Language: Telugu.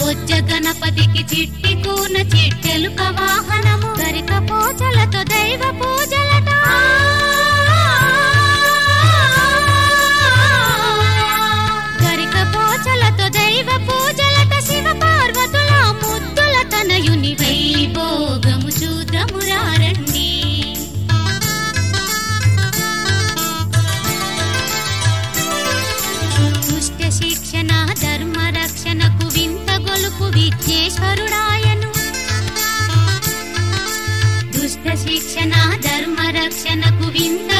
బొజ్జ గణపతికి చిట్టి కూన చిట్టెలుక వాహనము గరిక పూజలతో దైవ పూజలట గరిక పూజలతో దైవ పూజలట శివ పార్వతుల ముద్దుల తనయుని వైభోగము చూద్రము రండి. దుష్ట శిక్షణ ధర్మ రక్షణకు వింత గొలుపు విఘ్నేశ్వరుడాయను. దుష్ట శిక్షణ ధర్మ రక్షణకు వింత